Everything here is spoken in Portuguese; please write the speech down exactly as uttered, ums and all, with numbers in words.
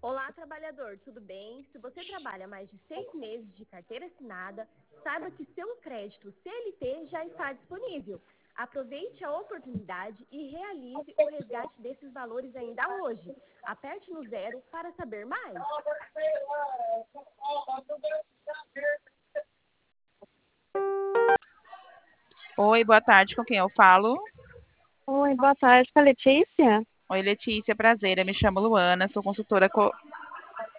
Olá, trabalhador, tudo bem? Se você trabalha mais de seis meses de carteira assinada, saiba que seu crédito C L T já está disponível. Aproveite a oportunidade e realize o resgate desses valores ainda hoje. Aperte no zero para saber mais. Oi, boa tarde, com quem eu falo? Oi, boa tarde, com a Letícia? Oi, Letícia, prazer, eu me chamo Luana, sou consultora co-